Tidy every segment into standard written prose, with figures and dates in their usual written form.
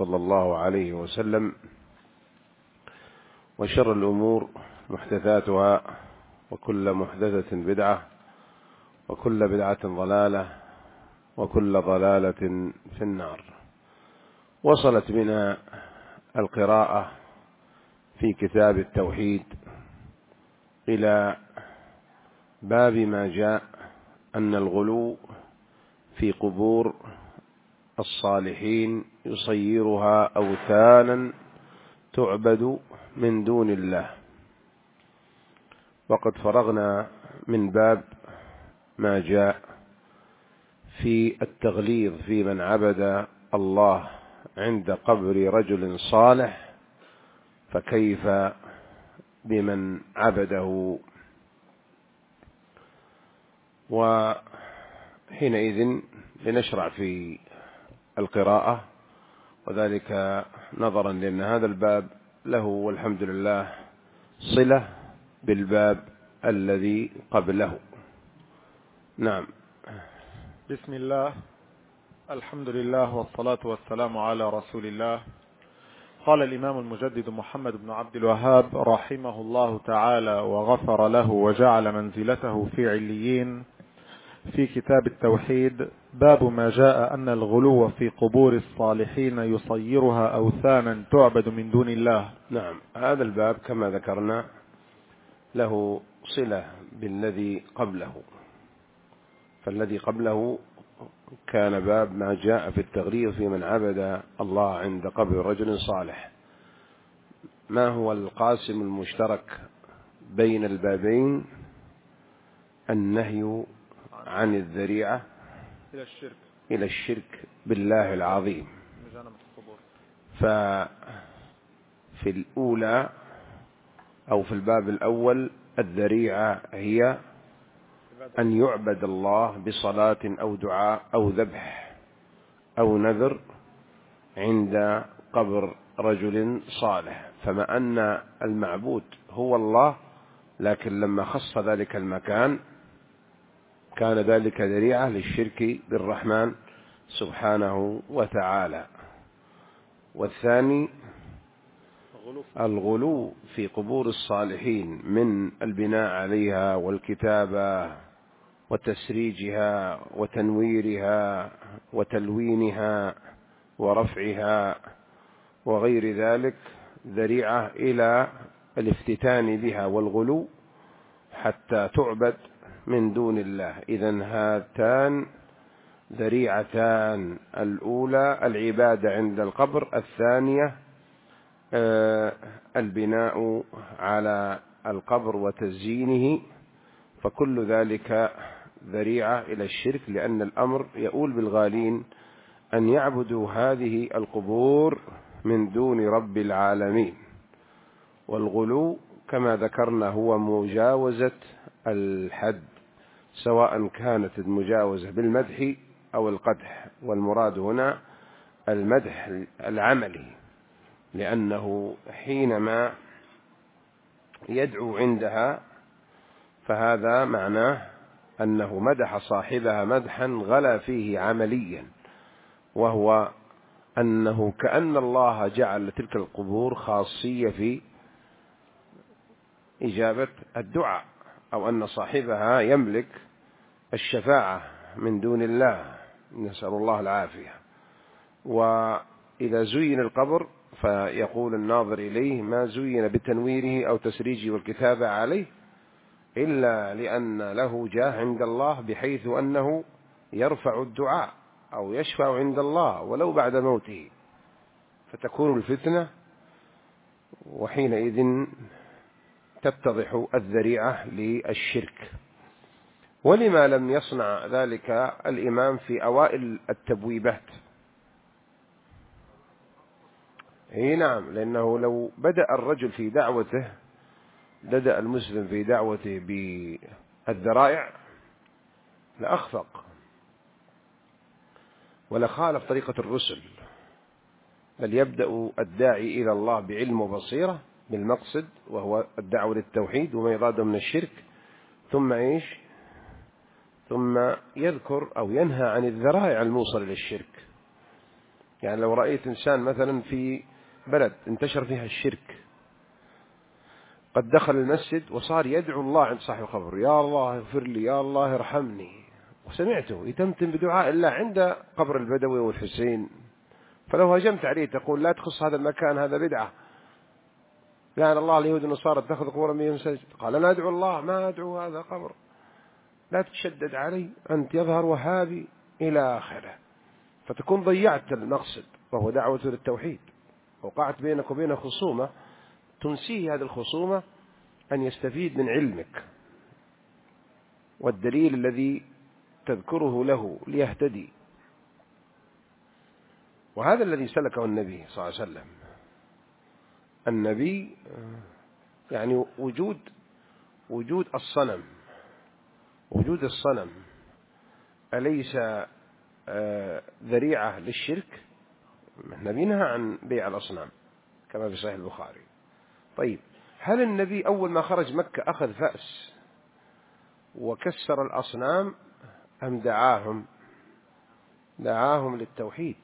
صلى الله عليه وسلم، وشر الأمور محدثاتها، وكل محدثة بدعة، وكل بدعة ضلالة، وكل ضلالة في النار. وصلت بنا القراءة في كتاب التوحيد إلى باب ما جاء أن الغلو في قبور الصالحين يصيرها أوثانا تعبد من دون الله. وقد فرغنا من باب ما جاء في التغليظ في من عبد الله عند قبر رجل صالح، فكيف بمن عبده؟ وحينئذ لنشرع في القراءة، وذلك نظرا لأن هذا الباب له والحمد لله صلة بالباب الذي قبله. نعم. بسم الله، الحمد لله، والصلاة والسلام على رسول الله. قال الإمام المجدد محمد بن عبد الوهاب رحمه الله تعالى وغفر له وجعل منزلته في عليين، في كتاب التوحيد: باب ما جاء أن الغلو في قبور الصالحين يصيرها أوثانا تعبد من دون الله. نعم، هذا الباب كما ذكرنا له صلة بالذي قبله، فالذي قبله كان باب ما جاء في التغليظ في من عبد الله عند قبر رجل صالح. ما هو القاسم المشترك بين البابين؟ النهي عن الذريعة إلى الشرك بالله العظيم. ففي الأولى أو في الباب الأول الذريعة هي أن يعبد الله بصلاة أو دعاء أو ذبح أو نذر عند قبر رجل صالح، فما أن المعبود هو الله، لكن لما خص ذلك المكان كان ذلك ذريعة للشرك بالرحمن سبحانه وتعالى. والثاني الغلو في قبور الصالحين من البناء عليها والكتابة وتسريجها وتنويرها وتلوينها ورفعها وغير ذلك، ذريعة إلى الافتتان بها والغلو حتى تعبد من دون الله. إذن هاتان ذريعتان: الأولى العبادة عند القبر، الثانية البناء على القبر وتزيينه، فكل ذلك ذريعة إلى الشرك، لأن الأمر يؤول بالغالين أن يعبدوا هذه القبور من دون رب العالمين. والغلو كما ذكرنا هو مجاوزة الحد، سواء كانت المجاوزة بالمدح أو القدح، والمراد هنا المدح العملي، لأنه حينما يدعو عندها فهذا معناه أنه مدح صاحبها مدحا غلا فيه عمليا، وهو أنه كأن الله جعل تلك القبور خاصية في إجابة الدعاء، أو أن صاحبها يملك الشفاعة من دون الله، نسأل الله العافية. وإذا زين القبر فيقول الناظر إليه: ما زين بتنويره أو تسريجه والكتابة عليه إلا لأن له جاه عند الله، بحيث أنه يرفع الدعاء أو يشفع عند الله ولو بعد موته، فتكون الفتنة، وحينئذ تتضح الذريعة للشرك. ولما لم يصنع ذلك الإمام في أوائل التبويبات؟ نعم، لأنه لو بدأ الرجل في دعوته، بدأ المسلم في دعوته بالذرائع لأخفق ولخالف طريقة الرسل، بل يبدأ الداعي إلى الله بعلم وبصيرة بالمقصد، وهو الدعوة للتوحيد وما يراده من الشرك، ثم ثم يذكر أو ينهى عن الذرائع الموصل للشرك. يعني لو رأيت إنسان مثلا في بلد انتشر فيها الشرك، قد دخل المسجد وصار يدعو الله عند صاحب القبر، يا الله اغفر لي، يا الله ارحمني، وسمعته يتمتم بدعاء الله عند قبر البدوي والحسين، فلو هجمت عليه تقول لا تخص هذا المكان، هذا بدعة، لعن الله اليهود والنصارى تأخذ قبور من مسجد، قال أنا أدعو الله ما أدعو هذا قبر، لا تشدد علي أنت يظهر وهابي إلى آخره، فتكون ضيعت المقصد وهو دعوة للتوحيد، وقعت بينك وبين خصومة تنسيه هذه الخصومة أن يستفيد من علمك والدليل الذي تذكره له ليهتدي. وهذا الذي سلكه النبي صلى الله عليه وسلم. النبي يعني وجود الصنم، وجود الصنم أليس ذريعة للشرك؟ النبي نهى عن بيع الأصنام كما في صحيح البخاري. طيب هل النبي أول ما خرج مكة أخذ فأس وكسر الأصنام أم دعاهم للتوحيد؟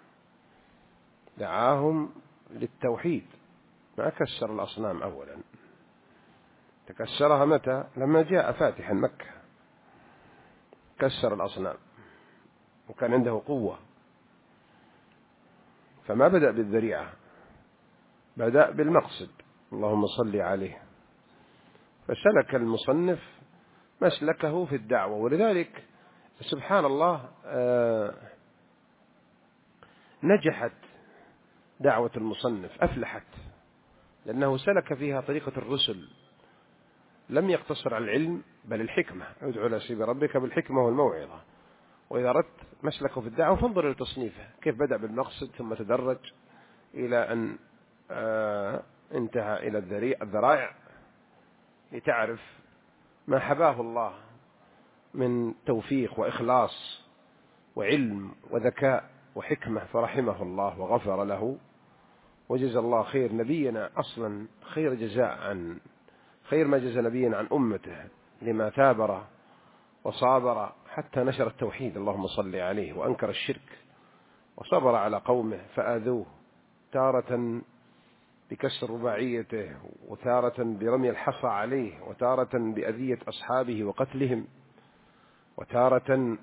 دعاهم للتوحيد، ما كسر الأصنام أولا، تكسرها متى؟ لما جاء فاتحا مكة كسر الأصنام وكان عنده قوة، فما بدأ بالذريعة، بدأ بالمقصد، اللهم صل عليه. فسلك المصنف مسلكه في الدعوة، ولذلك سبحان الله نجحت دعوة المصنف، أفلحت، لأنه سلك فيها طريقة الرسل، لم يقتصر على العلم بل الحكمة، ادعو إلى سبيل ربك بالحكمة والموعظة. وإذا أردت مسلكه في الدعوة فانظر إلى تصنيفه كيف بدأ بالمقصد ثم تدرج إلى أن انتهى إلى الذرائع، لتعرف ما حباه الله من توفيق وإخلاص وعلم وذكاء وحكمة، فرحمه الله وغفر له وجزى الله خير نبينا أصلا خير جزاء عن خير ما جزى نبينا عن أمته، لما ثابر وصابر حتى نشر التوحيد، اللهم صل عليه، وأنكر الشرك، وصبر على قومه فآذوه، تارة بكسر رباعيته، وتارة برمي الحصى عليه، وتارة بأذية أصحابه وقتلهم، وتارة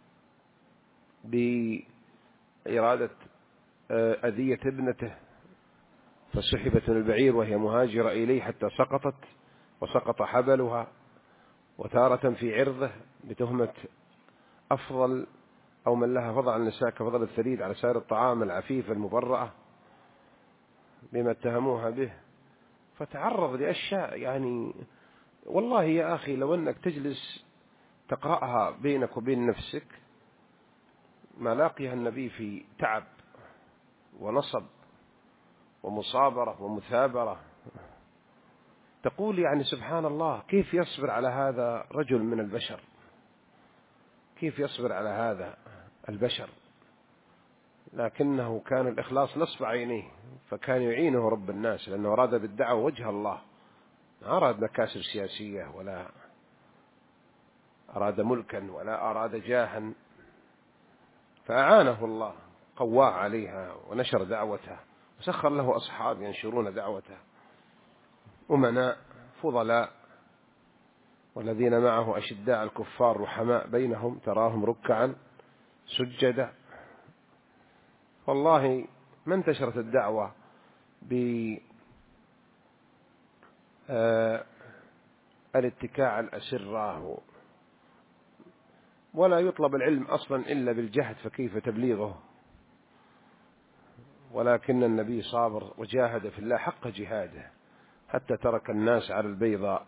بإرادة أذية ابنته فسحبت من البعير وهي مهاجرة إليه حتى سقطت وسقط حبلها، وتارة في عرضه بتهمة أفضل أو من لها فضل على النساء كفضل الثريد على سائر الطعام العفيفة المبرأة بما اتهموها به، فتعرض لأشياء يعني والله يا أخي لو أنك تجلس تقرأها بينك وبين نفسك ما لاقيها النبي في تعب ونصب ومصابرة ومثابرة، تقول يعني سبحان الله كيف يصبر على هذا رجل من البشر، كيف يصبر على هذا البشر، لكنه كان الإخلاص نصب عينيه، فكان يعينه رب الناس، لأنه أراد بالدعوة وجه الله، ما أراد مكاسب سياسية ولا أراد ملكا ولا أراد جاها، فأعانه الله قواه عليها ونشر دعوته، وسخر له أصحاب ينشرون دعوته، أمناء فضلاء، والذين معه أشداء الكفار رحماء بينهم تراهم ركعا سجدا. والله ما انتشرت الدعوة بالاتكاء على الأسرة، ولا يطلب العلم أصلا إلا بالجهد، فكيف تبليغه؟ ولكن النبي صابر وجاهد في الله حق جهاده حتى ترك الناس على البيضاء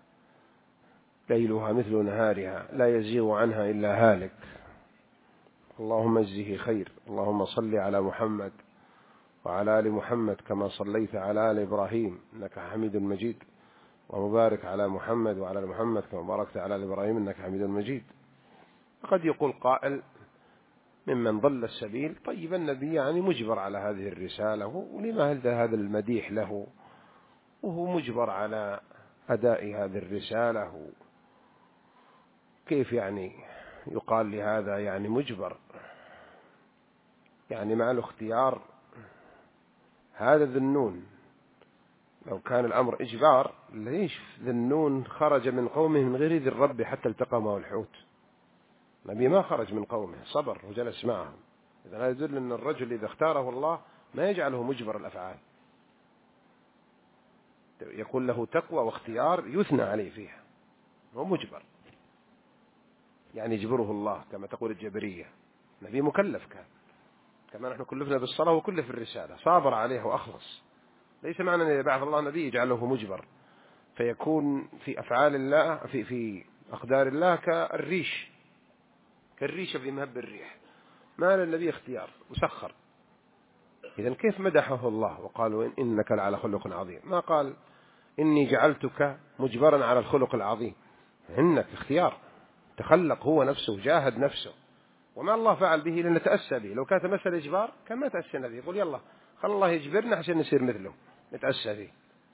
ليلها مثل نهارها لا يزيغ عنها إلا هالك. اللهم اجزه خير. اللهم صل على محمد وعلى آل محمد كما صليت على آل إبراهيم إنك حميد مجيد، ومبارك على محمد وعلى آل محمد كما باركت على آل إبراهيم إنك حميد مجيد. قد يقول قائل ممن ضل السبيل طيب النبي يعني مجبر على هذه الرسالة، ولما هذا المديح له وهو مجبر على أداء هذه الرسالة، كيف يعني يقال لهذا يعني مجبر؟ يعني مع الاختيار. هذا ذنون لو كان الأمر إجبار، ليش ذنون خرج من قومه من غير إذن الرب حتى التقمه الحوت؟ النبي ما خرج من قومه، صبر وجلس معهم. إذا هذا يدل أن الرجل إذا اختاره الله ما يجعله مجبر الأفعال، يقول له تقوى واختيار يثنى عليه فيها، هو مجبر، يعني يجبره الله كما تقول الجبرية. النبي مكلف كان، كما نحن كلفنا بالصلاة وكلف الرسالة، صابر عليها وأخلص. ليس معنى أن بعث الله نبي يجعله مجبر فيكون في أفعال الله في أقدار الله كالريشة في مهب الريح. ما للنبي اختيار وسخر. إذن كيف مدحه الله وقالوا إنك لعلى خلق عظيم؟ ما قال إني جعلتك مجبرا على الخلق العظيم، إنك اختيار، تخلق هو نفسه، جاهد نفسه، وما الله فعل به لأن تأسى به. لو كانت مسألة إجبار كان ما تأسينا به، يقول يلا خل الله يجبرنا عشان نصير مثله، نتأسى به.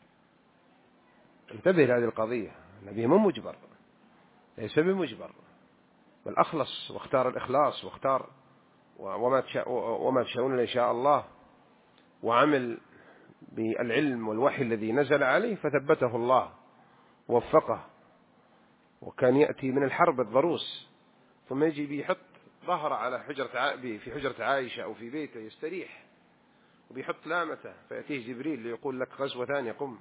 انتبه لهذه القضية، النبي مو مجبر، ليس بمجبر، بل أخلص واختار الإخلاص، واختار وما تشاءون إن شاء الله، وعمل بالعلم والوحي الذي نزل عليه فثبته الله ووفقه. وكان يأتي من الحرب الضروس ثم يجي بيحط ظهره على في حجرة عائشة أو في بيته يستريح، وبيحط لامته فيأتيه جبريل ليقول لك غزوة ثانية قم.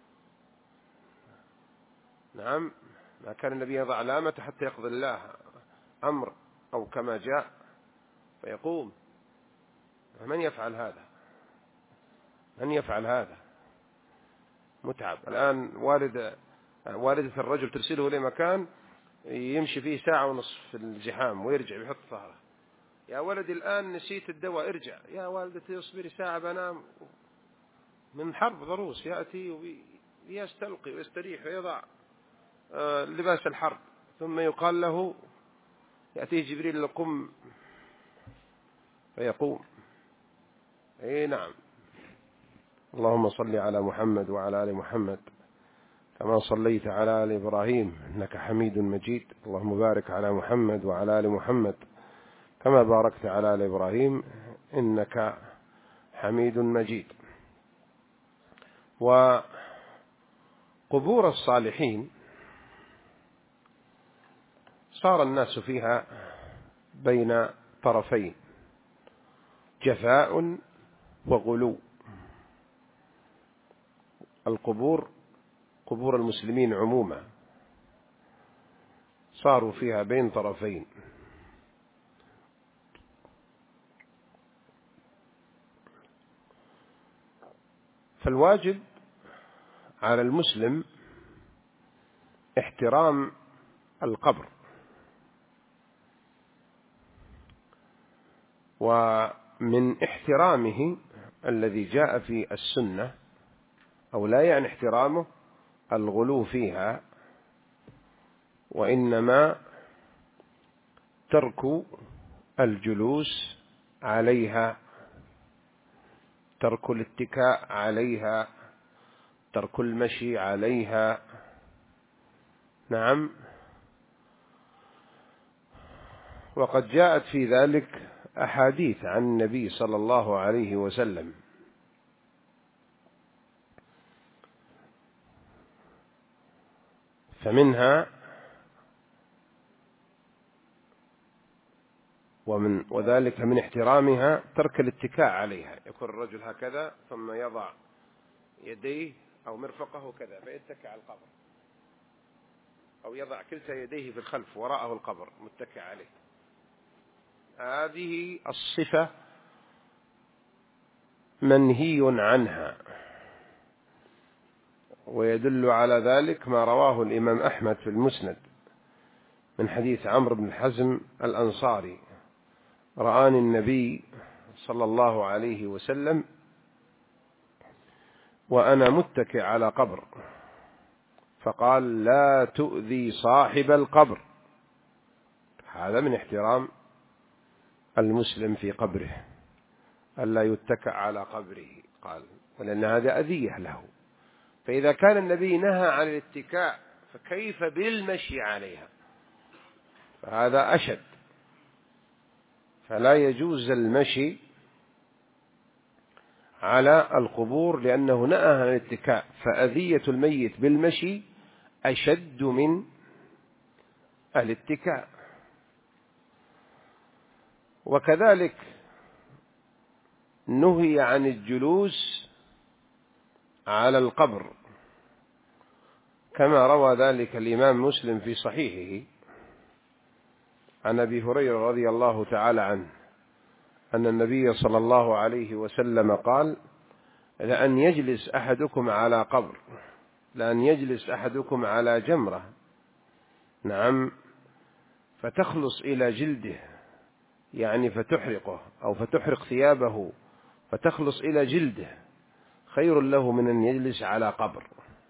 نعم، ما كان النبي يضع لامته حتى يقضي الله أمر أو كما جاء فيقوم. من يفعل هذا؟ من يفعل هذا؟ متعب. الآن والدة الرجل ترسله لمكان يمشي فيه ساعة ونصف في الزحام ويرجع بيحط ظهره، يا ولدي الآن نسيت الدواء ارجع. يا والدتي اصبري ساعة بنام. من حرب ضروس يأتي ويستلقي ويستريح ويضع لباس الحرب، ثم يقال له يأتيه جبريل قم فيقوم. اي نعم. اللهم صل على محمد وعلى آل محمد كما صليت على آل إبراهيم إنك حميد مجيد. اللهم بارك على محمد وعلى آل محمد كما باركت على آل إبراهيم إنك حميد مجيد. وقبور الصالحين صار الناس فيها بين طرفين، جفاء وغلو. قبور المسلمين عموما صاروا فيها بين طرفين، فالواجب على المسلم احترام القبر، ومن احترامه الذي جاء في السنة أو لا يعني احترامه الغلو فيها، وإنما ترك الجلوس عليها، ترك الاتكاء عليها، ترك المشي عليها. نعم. وقد جاءت في ذلك أحاديث عن النبي صلى الله عليه وسلم، فمنها وذلك من احترامها ترك الاتكاء عليها. يكون الرجل هكذا ثم يضع يديه أو مرفقه كذا فيتكئ على القبر، أو يضع كلتا يديه في الخلف وراءه القبر متكئ عليه. هذه الصفة منهي عنها، ويدل على ذلك ما رواه الإمام أحمد في المسند من حديث عمرو بن حزم الأنصاري: رآني النبي صلى الله عليه وسلم وأنا متكئ على قبر فقال: لا تؤذي صاحب القبر. هذا من احترام المسلم في قبره ألا يتكئ على قبره، قال، ولأن هذا أذية له. فإذا كان النبي نهى عن الاتكاء فكيف بالمشي عليها؟ فهذا أشد. فلا يجوز المشي على القبور لأنه نهى عن الاتكاء، فأذية الميت بالمشي أشد من الاتكاء. وكذلك نهي عن الجلوس على القبر، كما روى ذلك الإمام مسلم في صحيحه عن أبي هريرة رضي الله تعالى عنه أن النبي صلى الله عليه وسلم قال: لأن يجلس أحدكم على قبر، لأن يجلس أحدكم على جمرة، نعم، فتخلص إلى جلده، يعني فتحرقه أو فتحرق ثيابه فتخلص إلى جلده، خير له من أن يجلس على قبر.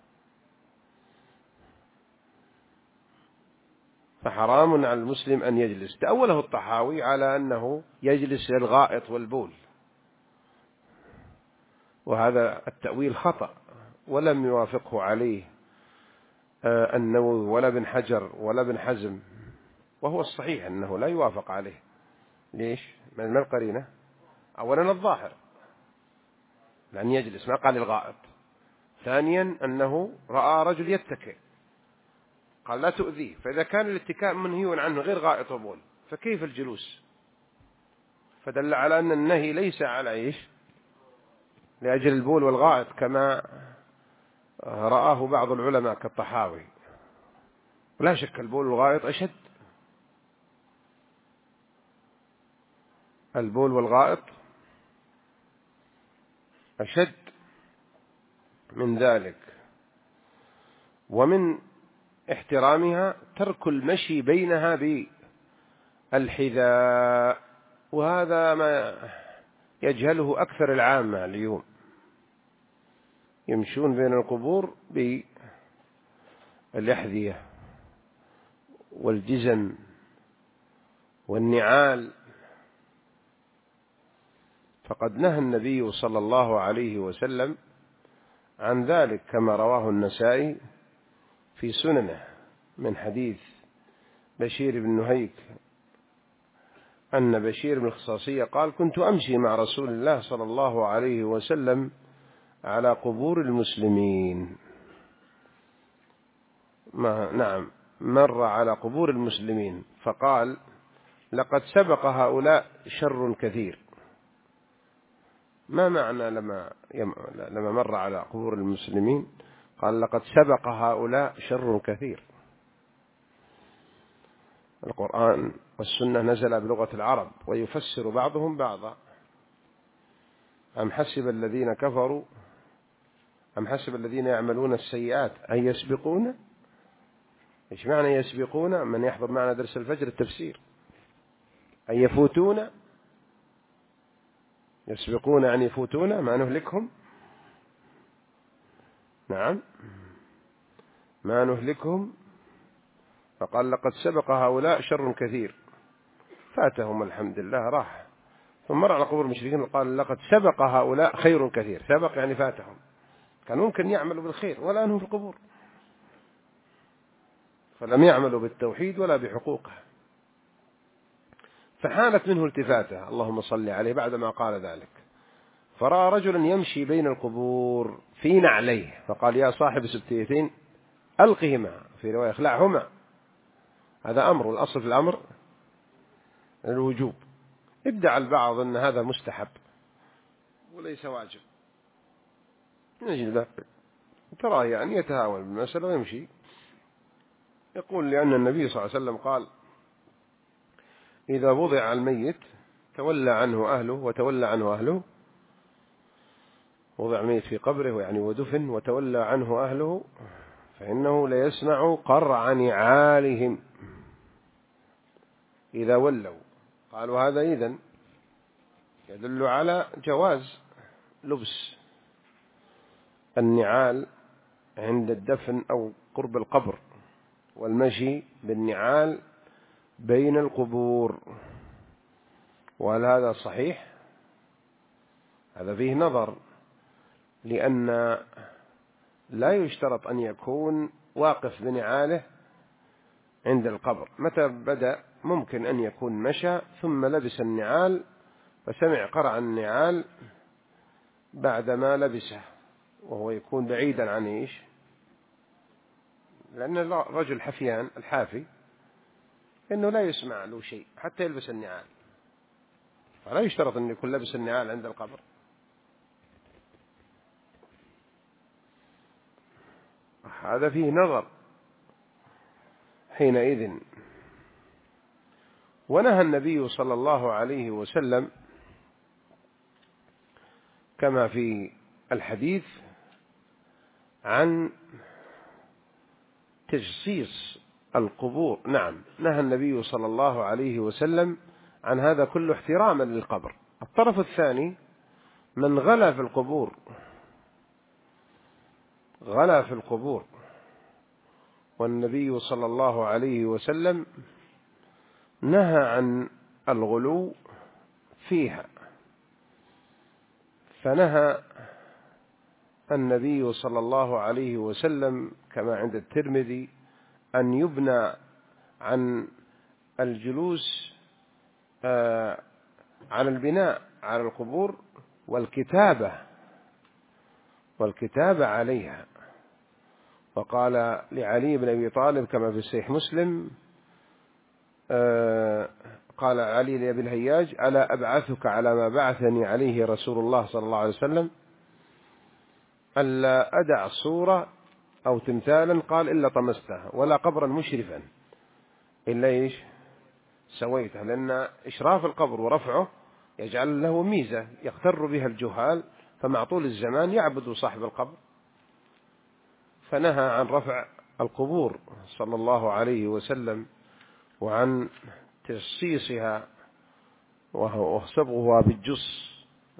فحرام على المسلم أن يجلس. تأوله الطحاوي على أنه يجلس للغائط والبول، وهذا التأويل خطأ، ولم يوافقه عليه النووي ولا ابن حجر ولا ابن حزم، وهو الصحيح أنه لا يوافق عليه. ليش؟ من القرينة؟ أولا الظاهر لأن يجلس، ما قال الغائط. ثانيا أنه رأى رجل يتكئ، قال لا تؤذيه، فإذا كان الاتكاء منهي عنه غير غائط وبول فكيف الجلوس؟ فدل على أن النهي ليس على إيش؟ لأجل البول والغائط كما رآه بعض العلماء كالطحاوي. ولا شك البول والغائط أشد، البول والغائط أشد من ذلك. ومن احترامها ترك المشي بينها بالحذاء، وهذا ما يجهله أكثر العامة اليوم، يمشون بين القبور بالأحذية والجزم والنعال. فقد نهى النبي صلى الله عليه وسلم عن ذلك، كما رواه النسائي في سننه من حديث بشير بن نهيك أن بشير بن الخصاصية قال: كنت أمشي مع رسول الله صلى الله عليه وسلم على قبور المسلمين. نعم، مر على قبور المسلمين فقال: لقد سبق هؤلاء شر كثير. ما معنى لما مر على قبور المسلمين قال: لقد سبق هؤلاء شر كثير. القرآن والسنة نزل بلغة العرب ويفسر بعضهم بعضا. أم حسب الذين كفروا، أم حسب الذين يعملون السيئات أن يسبقون. إيش معنى يسبقون؟ من يحضر معنا درس الفجر التفسير. أن يفوتون، يسبقون أن يفوتون، ما نهلكهم. نعم، ما نهلكهم. فقال: لقد سبق هؤلاء شر كثير، فاتهم الحمد لله راح. ثم مر على قبور المشركين قال: لقد سبق هؤلاء خير كثير. سبق يعني فاتهم، كان ممكن يعملوا بالخير ولا أنهم في القبور، فلم يعملوا بالتوحيد ولا بحقوقه، فحانت منه التفاته اللهم صل عليه بعدما قال ذلك. فرأى رجلا يمشي بين القبور في نعليه فقال: يا صاحب السبتيتين ألقهما، في رواية اخلعهما. هذا أمر، والأصل في الأمر الوجوب. ادعى البعض أن هذا مستحب وليس واجب، نجد تراه يعني يتهاون بالمسألة ويمشي. يقول: لأن النبي صلى الله عليه وسلم قال: إذا وضع الميت تولى عنه أهله وتولى عنه أهله. وضع الميت في قبره يعني ودفن وتولى عنه أهله، فإنه ليسمع قرع نعالهم إذا ولوا. قالوا: هذا إذن يدل على جواز لبس النعال عند الدفن أو قرب القبر، والمشي بالنعال بين القبور. وهل هذا صحيح؟ هذا فيه نظر، لأن لا يشترط أن يكون واقف بنعاله عند القبر. متى بدأ ممكن أن يكون مشى ثم لبس النعال فسمع قرع النعال بعدما لبسه، وهو يكون بعيدا عن إيش؟ لأن الرجل حفيان الحافي إنه لا يسمع له شيء حتى يلبس النعال، فلا يشترط أن يكون لبس النعال عند القبر. هذا فيه نظر حينئذ. ونهى النبي صلى الله عليه وسلم كما في الحديث عن تجصيص القبور. نعم، نهى النبي صلى الله عليه وسلم عن هذا كله احتراما للقبر. الطرف الثاني من غلا في القبور، غلا في القبور، والنبي صلى الله عليه وسلم نهى عن الغلو فيها، فنهى النبي صلى الله عليه وسلم كما عند الترمذي أن يبنى عن الجلوس على البناء على القبور والكتابة عليها. وقال لعلي بن أبي طالب كما في صحيح مسلم، قال علي لأبي الهياج: ألا أبعثك على ما بعثني عليه رسول الله صلى الله عليه وسلم، ألا أدع صورة أو تمثالا قال إلا طمسته، ولا قبرا مشرفا إلا إيش سويته. لأن إشراف القبر ورفعه يجعل له ميزة يغتر بها الجهال، فمع طول الزمان يعبد صاحب القبر. فنهى عن رفع القبور صلى الله عليه وسلم، وعن تجصيصها وصبغها بالجص،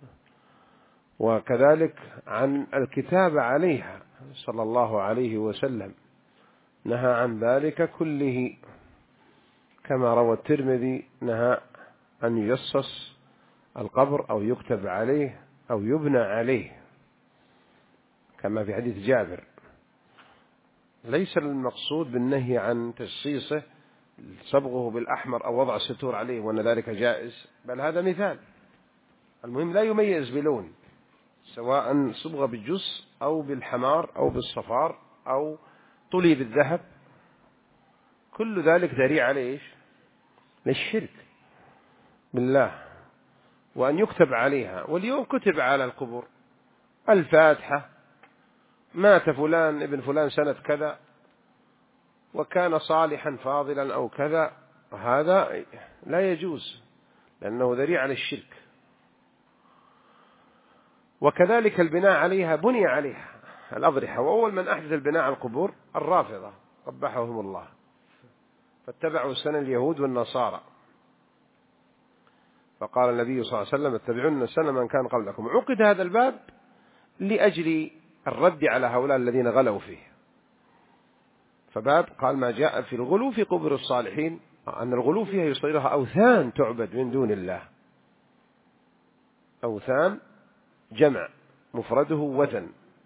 وكذلك عن الكتابة عليها صلى الله عليه وسلم، نهى عن ذلك كله. كما روى الترمذي نهى أن يجصص القبر أو يكتب عليه أو يبنى عليه، كما في حديث جابر. ليس المقصود بالنهي عن تجصيصه صبغه بالأحمر أو وضع ستور عليه وأن ذلك جائز، بل هذا مثال. المهم لا يميز بلون، سواء صبغ بالجص أو بالحمار أو بالصفار أو طلي بالذهب، كل ذلك ذريعة عليه للشرك بالله. وأن يكتب عليها، واليوم كتب على القبور الفاتحة: مات فلان ابن فلان سنة كذا وكان صالحا فاضلا أو كذا، هذا لا يجوز لأنه ذريعة للشرك. وكذلك البناء عليها، بني عليها الأضرحة، وأول من أحدث البناء على القبور الرافضة قبحهم الله، فاتبعوا سنن اليهود والنصارى. فقال النبي صلى الله عليه وسلم: اتبعون سنن من كان قبلكم. عقد هذا الباب لأجل الرد على هؤلاء الذين غلوا فيه. فباب قال ما جاء في الغلو في قبور الصالحين، أن الغلو فيها يصيرها أوثان تعبد من دون الله. أوثان جمع مفرده وثن،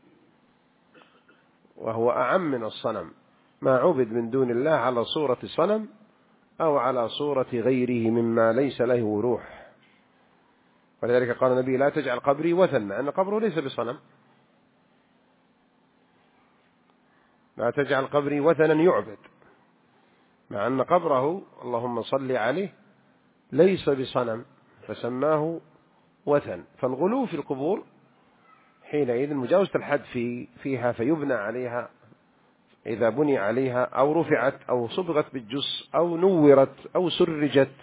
وهو أعم من الصنم، ما عبد من دون الله على صورة صنم أو على صورة غيره مما ليس له روح. ولذلك قال النبي: لا تجعل قبري وثنا، أن قبره ليس بصنم. لا تجعل قبري وثنا يعبد، مع أن قبره اللهم صل عليه ليس بصنم، فسماه وثن. فالغلو في القبور حينئذ مجاوزة الحد فيها، فيبنى عليها إذا بني عليها أو رفعت أو صبغت بالجص أو نورت أو سرجت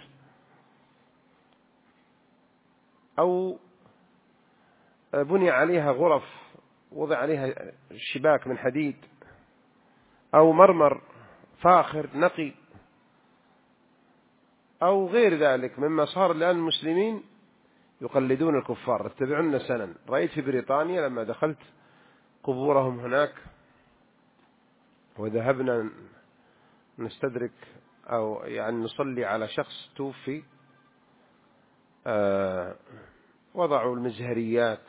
أو بني عليها غرف وضع عليها شباك من حديد أو مرمر فاخر نقي أو غير ذلك مما صار الآن المسلمين يقلدون الكفار. اتبعون سنن. رأيت في بريطانيا لما دخلت قبورهم هناك وذهبنا نستدرك أو يعني نصلي على شخص توفي، وضعوا المزهريات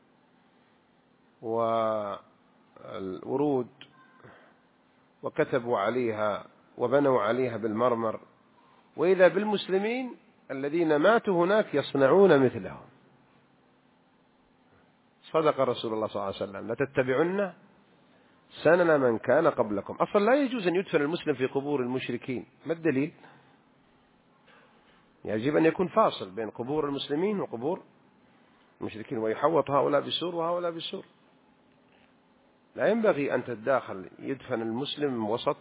والورود وكتبوا عليها وبنوا عليها بالمرمر، وإذا بالمسلمين الذين ماتوا هناك يصنعون مثلهم، صدق رسول الله صلى الله عليه وسلم: لتتبعن سنن من كان قبلكم. أصلا لا يجوز أن يدفن المسلم في قبور المشركين. ما الدليل؟ يجب أن يكون فاصل بين قبور المسلمين وقبور المشركين، ويحوط هؤلاء بسور وهؤلاء بسور. لا ينبغي أن تتداخل، يدفن المسلم وسط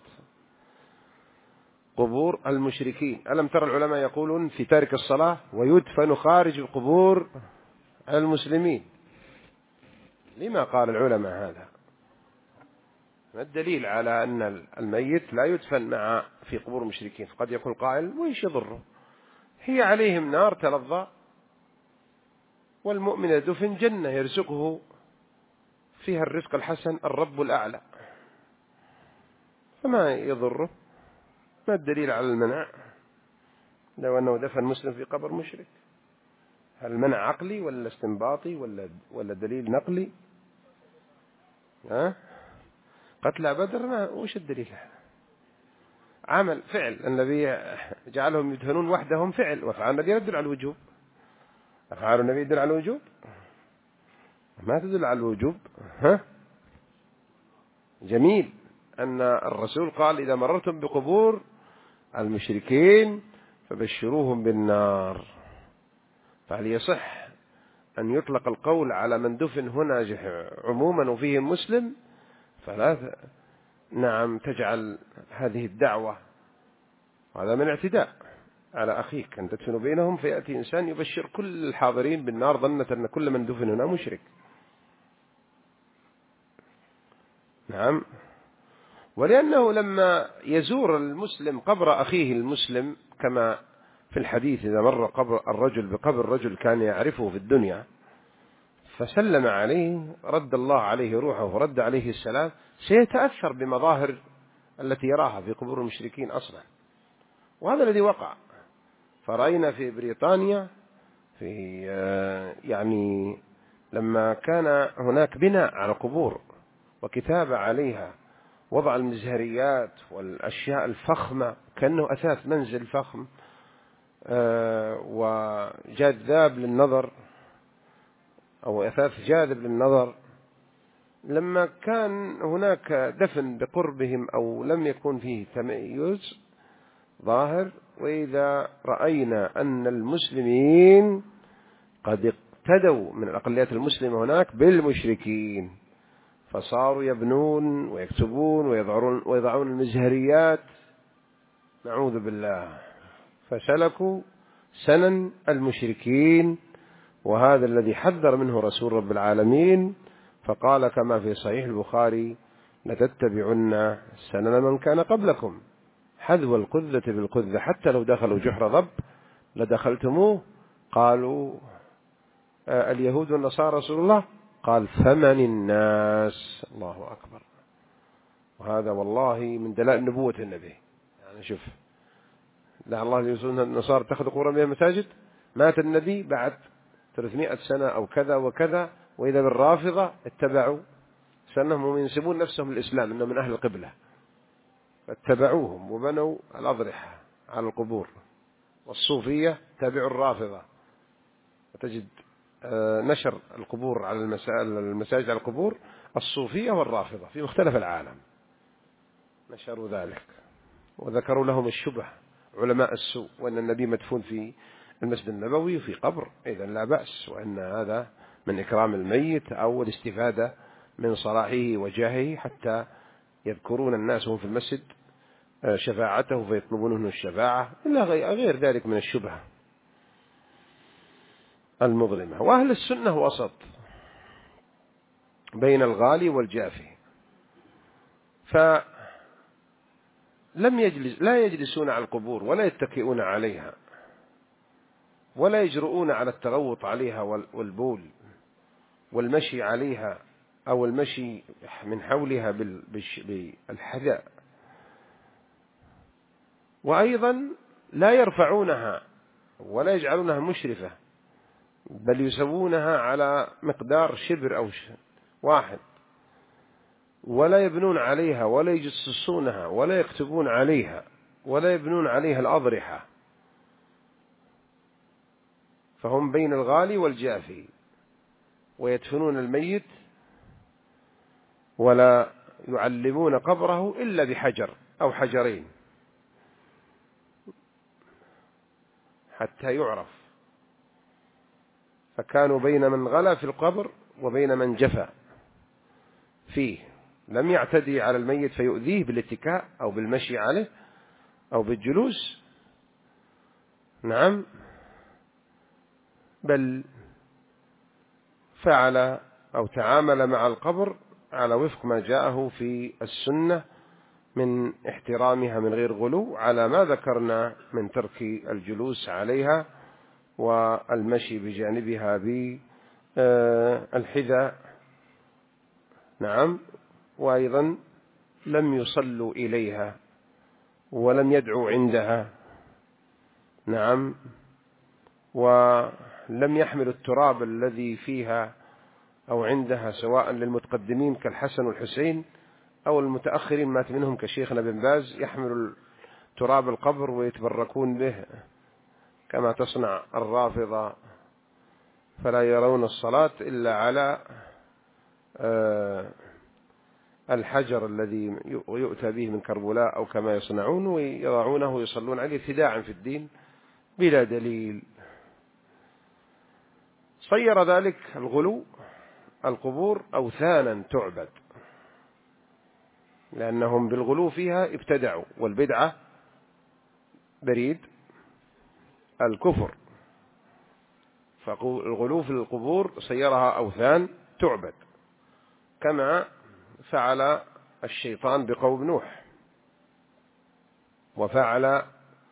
قبور المشركين. ألم ترى العلماء يقولون في تارك الصلاة: ويدفن خارج القبور المسلمين. لما قال العلماء هذا؟ ما الدليل على أن الميت لا يدفن في قبور المشركين؟ قد يكون قائل: وإيش يضره؟ هي عليهم نار تلظى، والمؤمن دفن جنة يرزقه فيها الرزق الحسن الرب الأعلى، فما يضره. ما الدليل على المنع لو أنه دفن مسلم في قبر مشرك؟ هل المنع عقلي ولا استنباطي ولا دليل نقلي؟ قتلى بدر وش الدليل؟ عمل فعل النبي جعلهم يدفنون وحدهم، فعل، وافعال النبي يدل على الوجوب. أفعال النبي يدل على الوجوب؟ ما تدل على الوجوب. جميل أن الرسول قال: إذا مررتم بقبور المشركين فبشروهم بالنار. فهل يصح أن يطلق القول على من دفن هنا عموما وفيهم مسلم؟ فلا تجعل هذه الدعوة، هذا من اعتداء على أخيك، أن تدفن بينهم فيأتي إنسان يبشر كل الحاضرين بالنار ظنة أن كل من دفن هنا مشرك. نعم. ولأنه لما يزور المسلم قبر أخيه المسلم، كما في الحديث: إذا مر الرجل بقبر رجل كان يعرفه في الدنيا فسلم عليه رد الله عليه روحه ورد عليه السلام، سيتأثر بمظاهر التي يراها في قبور المشركين أصلا. وهذا الذي وقع. فرأينا في بريطانيا لما كان هناك بناء على قبور وكتابة عليها، وضع المزهريات والأشياء الفخمة كأنه أثاث منزل فخم وجذاب للنظر، أو أثاث جاذب للنظر. لما كان هناك دفن بقربهم أو لم يكن فيه تميز ظاهر، وإذا رأينا أن المسلمين قد اقتدوا من الأقليات المسلمة هناك بالمشركين، فصاروا يبنون ويكتبون ويضعون المزهريات، نعوذ بالله، فسلكوا سنن المشركين. وهذا الذي حذر منه رسول رب العالمين، فقال كما في صحيح البخاري: لتتبعن سنن من كان قبلكم حذو القذة بالقذة، حتى لو دخلوا جحر ضب لدخلتموه. قالوا: اليهود والنصارى رسول الله؟ قال: فمن الناس. الله أكبر. وهذا والله من دلائل نبوة النبي. شوف، لا الله يسون النصارى تأخذ قبور من المساجد، مات النبي بعد 300 سنة أو كذا وكذا، وإذا بالرافضة اتبعوا سنهم وينسبون نفسهم للإسلام أنهم من أهل القبلة، فاتبعوهم وبنوا الأضرحة على القبور. والصوفية تابعوا الرافضة، وتجد نشر القبور على المساجد على القبور الصوفية والرافضة في مختلف العالم، نشروا ذلك وذكروا لهم الشبه علماء السوء، وأن النبي مدفون في المسجد النبوي وفي قبر، إذن لا بأس، وأن هذا من إكرام الميت أو الاستفادة من صلاحه وجاهه، حتى يذكرون الناس هم في المسجد شفاعته فيطلبون منه الشفاعة، إلا غير ذلك من الشبهة المظلمة. وأهل السنة وسط بين الغالي والجافي، لا يجلسون على القبور ولا يتكئون عليها ولا يجرؤون على التغوط عليها والبول والمشي عليها أو المشي من حولها بالحذاء، وأيضا لا يرفعونها ولا يجعلونها مشرفة، بل يسوونها على مقدار شبر أو واحد، ولا يبنون عليها ولا يجسسونها ولا يكتبون عليها ولا يبنون عليها الأضرحة، فهم بين الغالي والجافي. ويدفنون الميت ولا يعلمون قبره إلا بحجر أو حجرين حتى يعرف. فكانوا بين من غلا في القبر وبين من جفى فيه، لم يعتدي على الميت فيؤذيه بالاتكاء أو بالمشي عليه أو بالجلوس، نعم، بل فعل أو تعامل مع القبر على وفق ما جاءه في السنة من احترامها من غير غلو، على ما ذكرنا من ترك الجلوس عليها والمشي بجانبها بالحذاء، نعم. وأيضا لم يصلوا إليها ولم يدعوا عندها، نعم، ولم يحملوا التراب الذي فيها أو عندها سواء للمتقدمين كالحسن والحسين أو المتأخرين مات منهم كشيخنا بن باز يحملوا تراب القبر ويتبركون به كما تصنع الرافضة، فلا يرون الصلاة إلا على الحجر الذي يؤتى به من كربلاء أو كما يصنعون، ويضعونه ويصلون عليه ابتداعا في الدين بلا دليل. صير ذلك الغلو القبور أوثانا تعبد، لأنهم بالغلو فيها ابتدعوا، والبدعة بريد الكفر. فالغلو في القبور صيرها أوثان تعبد، كما فعل الشيطان بقوم نوح، وفعل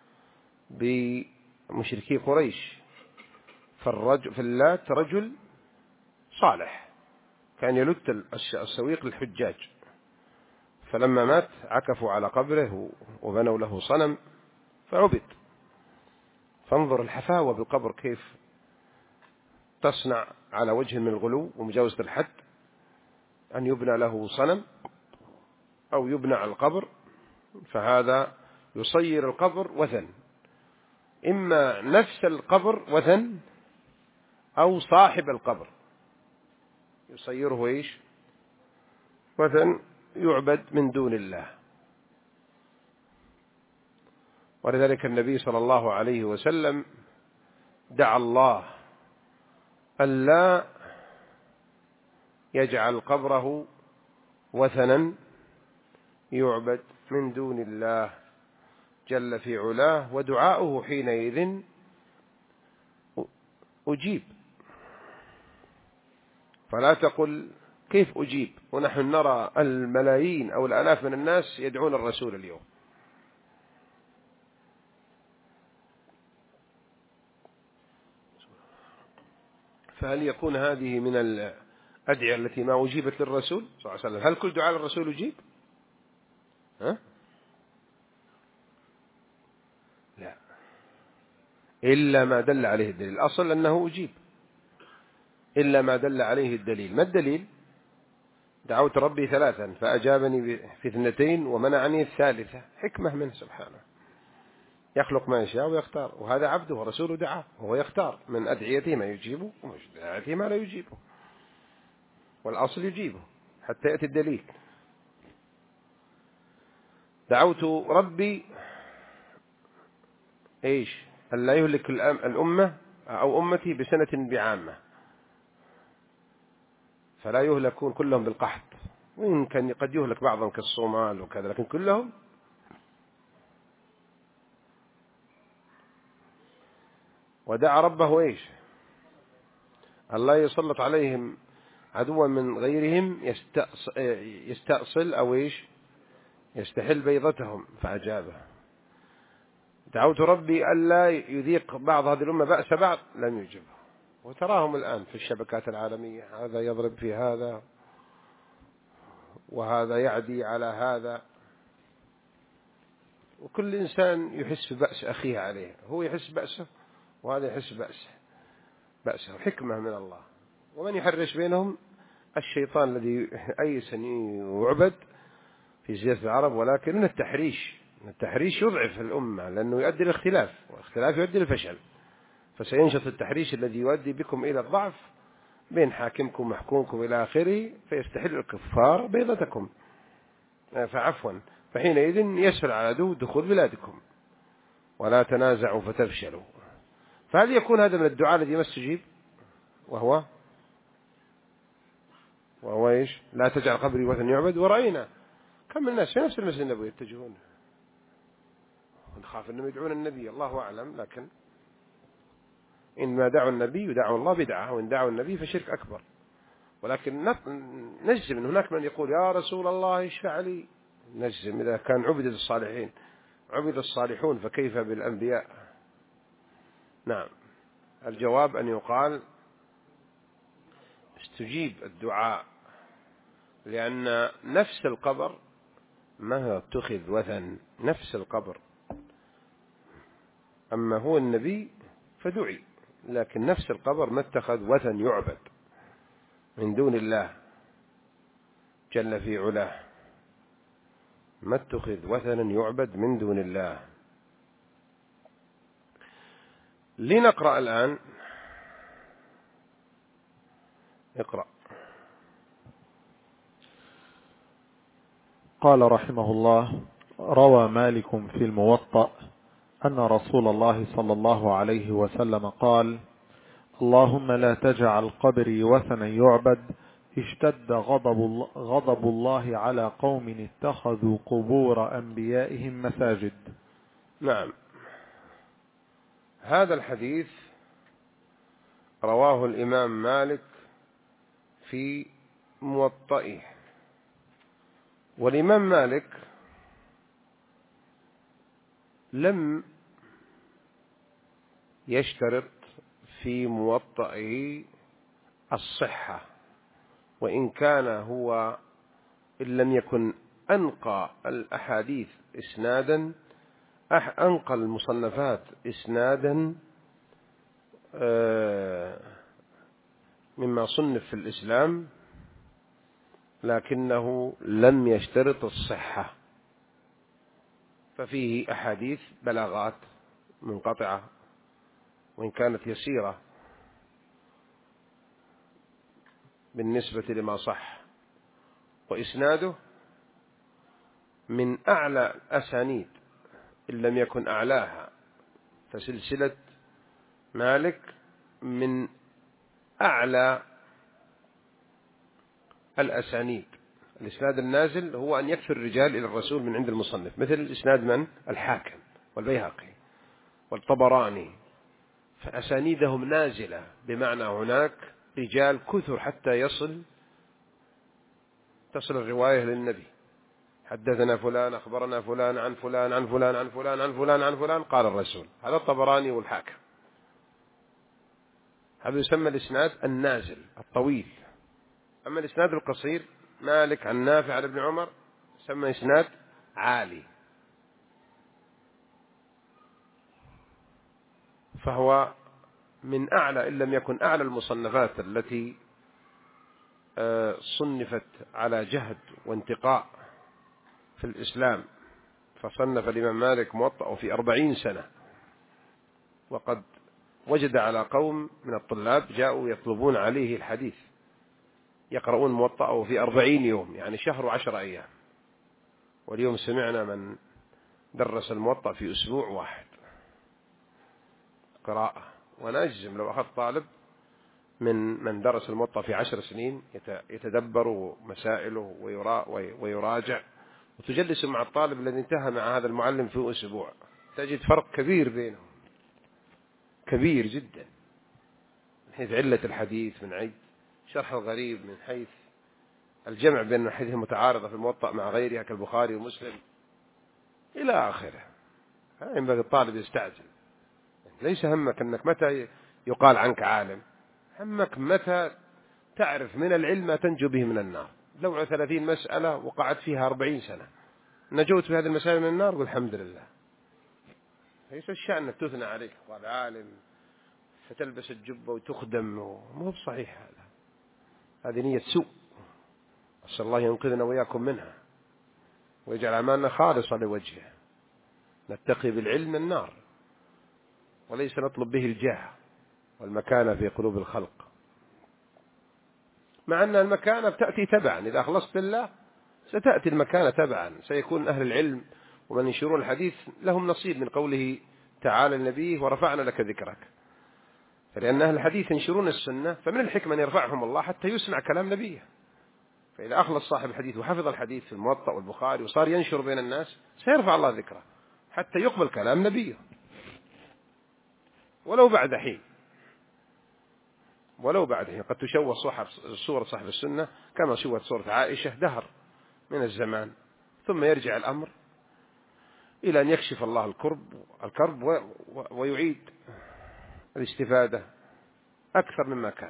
بمشركي قريش. فاللات رجل صالح كان يلت السويق للحجاج، فلما مات عكفوا على قبره وبنوا له صنم فعبد. فانظر الحفاوة بالقبر كيف تصنع على وجه من الغلو ومجاوزة الحد، أن يبنى له صنم أو يبنى على القبر، فهذا يصير القبر وثن، إما نفس القبر وثن أو صاحب القبر يصيره إيش؟ وثن يعبد من دون الله. ولذلك النبي صلى الله عليه وسلم دعا الله ألا يجعل قبره وثنا يعبد من دون الله جل في علاه، ودعاؤه حينئذ أجيب. فلا تقل كيف أجيب ونحن نرى الملايين أو الآلاف من الناس يدعون الرسول اليوم. فهل يكون هذه من الأدعية التي ما أجيبت للرسول صلى الله عليه وسلم؟ هل كل دعاء الرسول أجيب؟ لا، إلا ما دل عليه الدليل. الأصل أنه أجيب إلا ما دل عليه الدليل. ما الدليل؟ دعوت ربي 3 فأجابني في 2 ومنعني 1. حكمة منه سبحانه، يخلق ما يشاء ويختار، وهذا عبده ورسوله دعاه، وهو يختار من أدعيته ما يجيبه ومن أدعيته ما لا يجيبه، والأصل يجيبه حتى يأتي الدليل. دعوت ربي إيش؟ أن لا يهلك الأمة أو أمتي بسنة بعامة، فلا يهلكون كلهم بالقحط، وإن كان قد يهلك بعضهم كالصومال وكذا، لكن كلهم. ودعا ربه إيش؟ الله يسلط عليهم عدوا من غيرهم يستأصل أو إيش؟ يستحل بيضتهم، فأجابه. دعوت ربي ألا يذيق بعض هذه الأمة بأس بعض، لم يجبه. وتراهم الآن في الشبكات العالمية، هذا يضرب في هذا وهذا يعدي على هذا، وكل إنسان يحس ببأس أخيه عليه، هو يحس بأسه وهذا يحس بأسه. حكمة من الله. ومن يحرش بينهم؟ الشيطان الذي أيس أن يعبد في جزيرة العرب، ولكن من التحريش يضعف الأمة، لأنه يؤدي الاختلاف، والاختلاف يؤدي للفشل. فسينشط التحريش الذي يؤدي بكم إلى الضعف بين حاكمكم ومحكومكم إلى آخره، فيستحل الكفار بيضتكم، فعفوا فحينئذ يسهل على عدو دخول بلادكم، ولا تنازعوا فتفشلوا. فهل يكون هذا من الدعاء الذي ما استجيب؟ وهو إيش؟ لا تجعل قبري وثن يعبد. ورأينا كم من الناس في نفس المسجد النبوي يتجهون، ونخاف أنهم يدعون النبي، الله أعلم، لكن إنما دعوا النبي يدعوا الله بدعة، وإن دعوا النبي فشرك أكبر. ولكن نجزم أن هناك من يقول يا رسول الله اشفع لي، نجزم إذا كان عبد الصالحون فكيف بالأنبياء؟ نعم، الجواب أن يقال استجيب الدعاء، لأن نفس القبر ما اتخذ وثن، نفس القبر. أما هو النبي فدعي، لكن نفس القبر ما اتخذ وثن يعبد من دون الله جل في علاه، ما اتخذ وثنا يعبد من دون الله. لنقرأ الآن، اقرأ. قال رحمه الله: روى مالك في الموطأ أن رسول الله صلى الله عليه وسلم قال: اللهم لا تجعل قبري وثنا يعبد، اشتد غضب الله على قوم اتخذوا قبور أنبيائهم مساجد. نعم، هذا الحديث رواه الإمام مالك في موطئه. والإمام مالك لم يشترط في موطئه الصحة، وإن كان هو إن لم يكن أنقى الأحاديث إسنادا، أنقى المصنفات إسنادا مما صنف في الإسلام، لكنه لم يشترط الصحة، ففيه أحاديث بلاغات منقطعة وإن كانت يسيرة بالنسبة لما صح، وإسناده من أعلى الأسانيد إن لم يكن أعلاها، فسلسلة مالك من أعلى الأسانيد. الإسناد النازل هو أن يكفي الرجال إلى الرسول من عند المصنف، مثل الإسناد من؟ الحاكم والبيهقي والطبراني، فأسانيدهم نازلة، بمعنى هناك رجال كثر حتى تصل الرواية للنبي، حدثنا فلان أخبرنا فلان عن فلان عن فلان عن فلان عن فلان عن فلان قال الرسول. هذا الطبراني والحاكم، هذا يسمى الإسناد النازل الطويل. أما الإسناد القصير مالك عن نافع عن ابن عمر يسمى إسناد عالي، فهو من أعلى إن لم يكن أعلى المصنفات التي صنفت على جهد وانتقاء في الإسلام. فصنف الإمام مالك موطأه في 40 سنة، وقد وجد على قوم من الطلاب جاءوا يطلبون عليه الحديث، يقرؤون موطأه في 40 يوم، يعني شهر و10 أيام. واليوم سمعنا من درس الموطأ في أسبوع واحد قراءة. ونجزم لو أخذ طالب من درس الموطأ في 10 سنين يتدبر مسائله ويراجع، وتجلس مع الطالب الذي انتهى مع هذا المعلم في أسبوع، تجد فرق كبير بينهم، كبير جدا، من حيث علة الحديث، من حيث شرح الغريب، من حيث الجمع بين الحديث المتعارضة في الموطأ مع غيرها كالبخاري ومسلم إلى آخره. ينبغي الطالب يستعجل، ليس همك أنك متى يقال عنك عالم، همك متى تعرف من العلم ما تنجو به من النار. لو 30 مسألة وقعت فيها 40 سنة نجوت في هذه المسائل من النار، والحمد لله. ليس الشأن أنك تثنى عليك قال عالم فتلبس الجبة وتخدم، مو بصحيح هذا، هذه نية سوء، أسأل الله ينقذنا وإياكم منها ويجعل أعمالنا خالصة لوجهه. نتقي بالعلم النار، وليس نطلب به الجاه والمكانة في قلوب الخلق. مع أن المكانة بتأتي تبعا، إذا أخلصت لله ستأتي المكانة تبعا، سيكون أهل العلم ومن ينشرون الحديث لهم نصيب من قوله تعالى النبي ورفعنا لك ذكرك. فلأن أهل الحديث ينشرون السنة، فمن الحكمة أن يرفعهم الله حتى يسمع كلام نبيه. فإذا أخلص صاحب الحديث وحفظ الحديث في الموطأ والبخاري وصار ينشر بين الناس، سيرفع الله ذكره حتى يقبل كلام نبيه ولو بعد حين. قد تشوه صورة صاحب السنة كما شوهت صورة عائشة دهر من الزمان، ثم يرجع الأمر إلى أن يكشف الله الكرب ويعيد الاستفادة أكثر مما كان.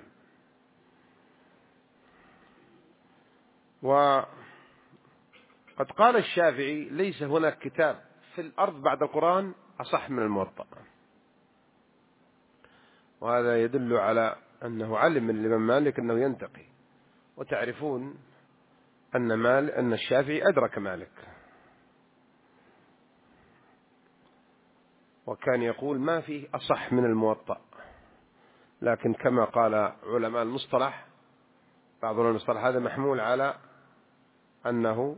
وقد قال الشافعي: ليس هناك كتاب في الأرض بعد القرآن أصح من الموطأ. وهذا يدل على أنه علم من الإمام مالك أنه ينتقي. وتعرفون أن الشافعي أدرك مالك، وكان يقول ما فيه أصح من الموطأ. لكن كما قال علماء المصطلح، بعض علماء المصطلح هذا محمول على أنه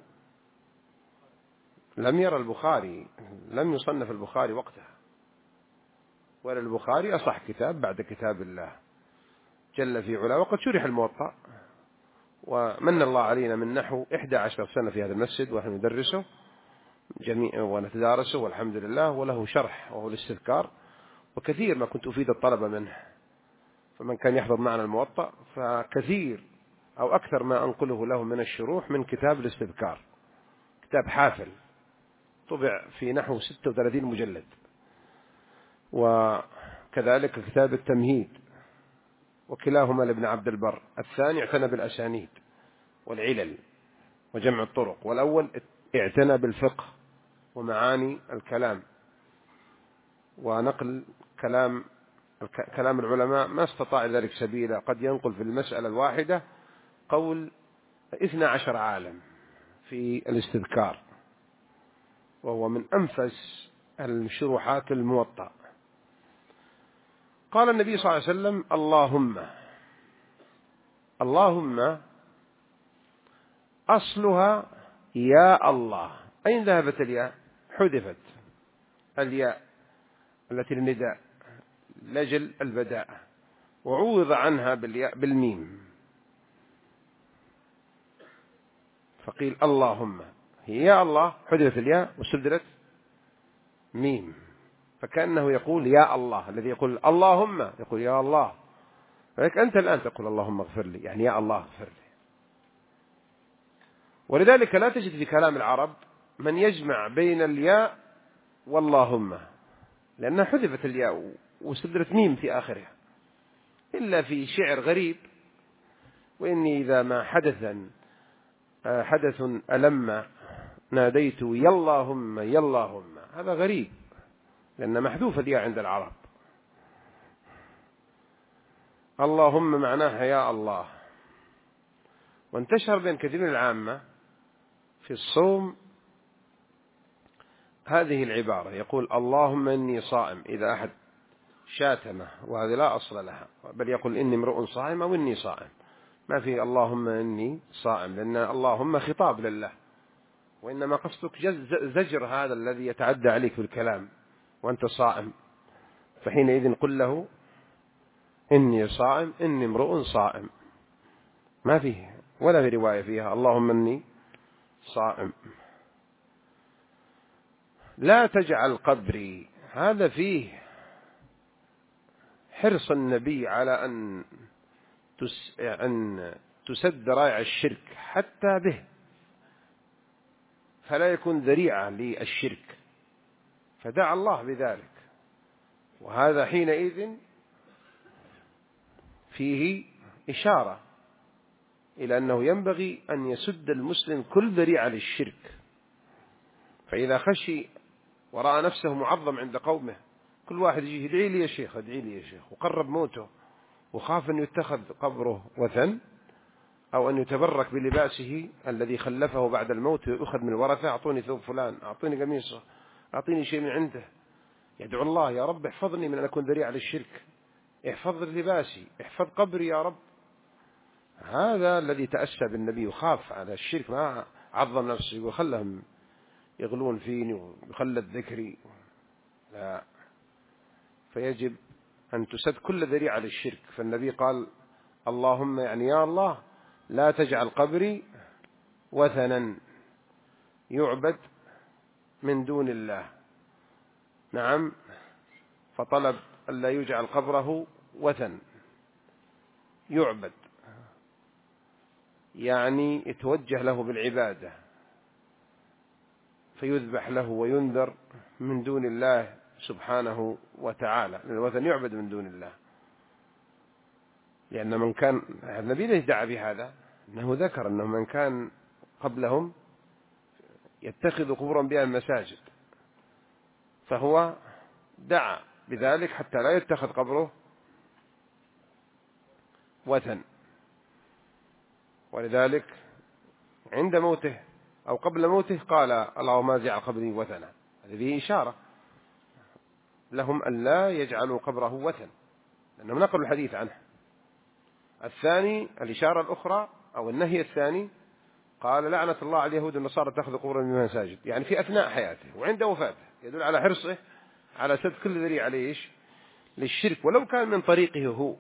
لم يرى البخاري، لم يصنف البخاري وقتها، ولا البخاري أصح كتاب بعد كتاب الله جل في علا. وقد شرح الموطأ، ومن الله علينا من نحو 11 سنة في هذا المسجد ونحن ندرسه جميع ونتدارسه والحمد لله، وله شرح وهو الاستذكار، وكثير ما كنت أفيد الطلبة منه. فمن كان يحضر معنا الموطأ فكثير أو أكثر ما أنقله له من الشروح من كتاب الاستذكار، كتاب حافل طبع في نحو 36 مجلد. وكذلك كتاب التمهيد، وكلاهما لابن عبد البر. الثاني اعتنى بالأسانيد والعلل وجمع الطرق، والأول اعتنى بالفقه ومعاني الكلام ونقل كلام العلماء، ما استطاع ذلك سبيلا. قد ينقل في المسألة الواحدة قول 12 عالم في الاستذكار، وهو من أنفس الشروحات الموطأ. قال النبي صلى الله عليه وسلم: اللهم أصلها يا الله. أين ذهبت الياء؟ حذفت الياء التي للنداء لجل البداء، وعوض عنها بالياء بالميم، فقيل اللهم. هي يا الله حذفت الياء واستبدلت ميم، فكأنه يقول يا الله. الذي يقول اللهم يقول يا الله، فلك أنت الآن تقول اللهم اغفر لي، يعني يا الله اغفر لي. ولذلك لا تجد في كلام العرب من يجمع بين الياء واللهم، لأنها حذفت الياء واستبدلت ميم في آخرها، إلا في شعر غريب: وإني إذا ما حدث ألم ناديت يا اللهم يا اللهم. هذا غريب لأن محذوف الياء عند العرب. اللهم معناها يا الله. وانتشر بين كثير من العامة في الصوم هذه العبارة، يقول اللهم إني صائم إذا أحد شاتمه، وهذه لا أصل لها، بل يقول إني امرؤ صائم أو إني صائم، ما في اللهم إني صائم، لأن اللهم خطاب لله، وإنما قصدك زجر هذا الذي يتعدى عليك في الكلام وأنت صائم، فحينئذ قل له إني صائم إني امرؤ صائم. ما فيه ولا في رواية فيها اللهم إني صائم. لا تجعل قبري، هذا فيه حرص النبي على أن تسد رايع الشرك حتى به، فلا يكون ذريعة للشرك، فدعا الله بذلك. وهذا حينئذ فيه إشارة إلى أنه ينبغي أن يسد المسلم كل ذريعة للشرك. فإذا خشي ورأى نفسه معظم عند قومه، كل واحد يجي ادعي لي يا شيخ ادعي لي يا شيخ، وقرب موته، وخاف أن يتخذ قبره وثن، أو أن يتبرك بلباسه الذي خلفه بعد الموت ويؤخذ من الورثة: أعطوني ثوب فلان، أعطوني قميصه، أعطيني شيء من عنده. يدعو الله: يا رب احفظني من أن أكون ذريعة للشرك، احفظ لباسي، احفظ قبري يا رب. هذا الذي تأسى بالنبي وخاف على الشرك، ما عظم نفسه وخلهم يغلون فيني ويخلد ذكري، لا، فيجب أن تسد كل ذريعة للشرك. فالنبي قال اللهم، يعني يا الله، لا تجعل قبري وثنا يعبد من دون الله. نعم، فطلب أن لا يجعل قبره وثن يعبد، يعني يتوجه له بالعبادة فيذبح له وينذر من دون الله سبحانه وتعالى، لأن الوثن يعبد من دون الله. لأن من كان، النبي ليش دعا بهذا؟ أنه ذكر أنه من كان قبلهم يتخذ قبور أنبياء المساجد، فهو دعا بذلك حتى لا يتخذ قبره وثن. ولذلك عند موته أو قبل موته قال اللهم ما جعل قبري وثنا. هذه فيه إشارة لهم أن لا يجعلوا قبره وثن، لأنهم نقلوا الحديث عنه. الثاني الإشارة الأخرى أو النهي الثاني قال لعنة الله على اليهود والنصارى اتخذوا قبورا من المساجد، يعني في أثناء حياته وعند وفاته، يدل على حرصه على سد كل ذريعة عليه للشرك، ولو كان من طريقه هو،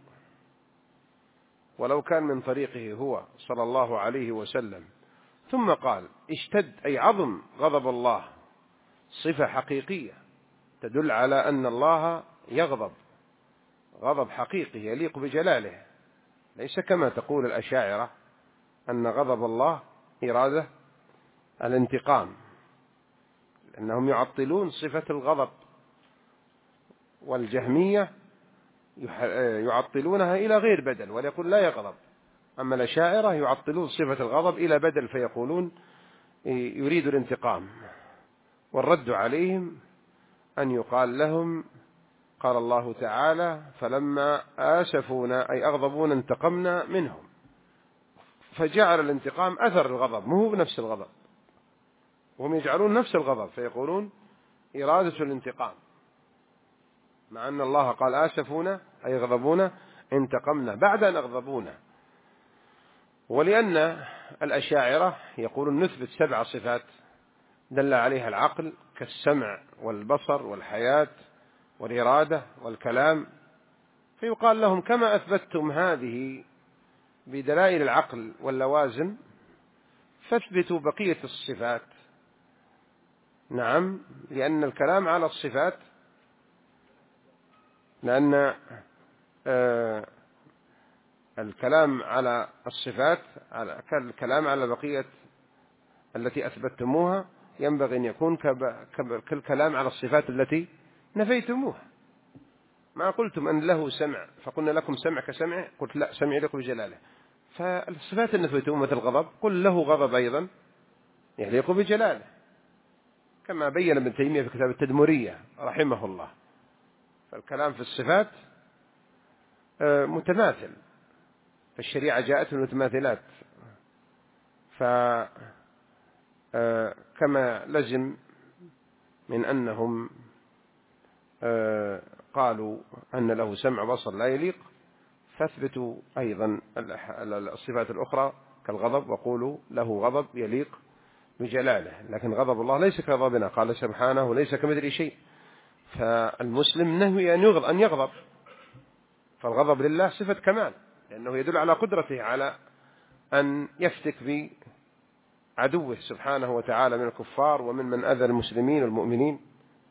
ولو كان من طريقه هو صلى الله عليه وسلم. ثم قال اشتد، أي عظم غضب الله، صفة حقيقية تدل على أن الله يغضب غضب حقيقي يليق بجلاله، ليس كما تقول الأشاعرة أن غضب الله إرادة الانتقام، لأنهم يعطلون صفة الغضب، والجهمية يعطلونها إلى غير بدل ويقول لا يغضب. أما الأشاعرة يعطلون صفة الغضب إلى بدل فيقولون يريد الانتقام. والرد عليهم أن يقال لهم قال الله تعالى فلما آسفونا أي أغضبونا انتقمنا منهم، فجعل الانتقام أثر الغضب، مو بنفس الغضب، وهم يجعلون نفس الغضب فيقولون إرادة الانتقام، مع أن الله قال آسفونا أي غضبونا انتقمنا بعد أن أغضبونا. ولأن الأشاعرة يقولون نثبت 7 صفات دل عليها العقل كالسمع والبصر والحياة والإرادة والكلام، فيقال لهم كما أثبتتم هذه بدلائل العقل واللوازم فاثبتوا بقية الصفات. نعم، لأن الكلام على الصفات، لأن الكلام على الصفات الكلام على بقية التي أثبتتموها ينبغي أن يكون كالكلام على الصفات التي نفيتموها. ما قلتم أن له سمع فقلنا لكم سمع كسمع، قلت لا، سمع يليق بجلاله. فالصفات التي نفيتموها مثل الغضب قل له غضب أيضا يليق بجلاله، كما بين ابن تيمية في كتاب التدمرية رحمه الله. فالكلام في الصفات متماثل، فالشريعة جاءت المتماثلات، فكما لزم من أنهم قالوا أن له سمع بصر لا يليق، فاثبتوا أيضا الصفات الأخرى كالغضب وقولوا له غضب يليق بجلاله. لكن غضب الله ليس كغضبنا، قال سبحانه ليس كمثله شيء. فالمسلم نهي أن يغضب، فالغضب لله صفة كمال، لأنه يدل على قدرته على أن يفتك بعدوه سبحانه وتعالى من الكفار ومن أذى المسلمين والمؤمنين،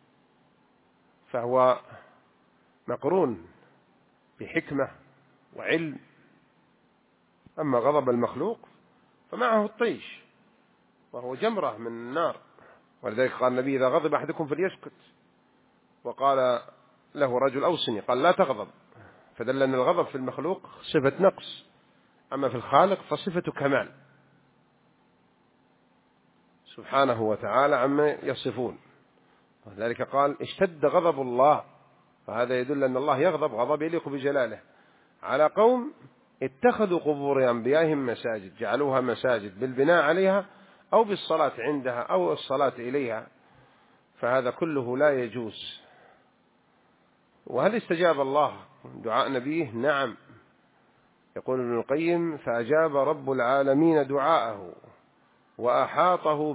فهو مقرون بحكمة وعلم. أما غضب المخلوق فمعه الطيش وهو جمرة من النار، ولذلك قال النبي إذا غضب أحدكم فليسكت، وقال له رجل أوصني قال لا تغضب، فدل أن الغضب في المخلوق صفة نقص، أما في الخالق فصفة كمال سبحانه وتعالى عما يصفون. ولذلك قال اشتد غضب الله، فهذا يدل أن الله يغضب غضب يليق بجلاله على قوم اتخذوا قبور أنبيائهم مساجد، جعلوها مساجد بالبناء عليها أو بالصلاة عندها أو الصلاة إليها، فهذا كله لا يجوز. وهل استجاب الله دعاء نبيه؟ نعم، يقول ابن القيم: فأجاب رب العالمين دعاءه وأحاطه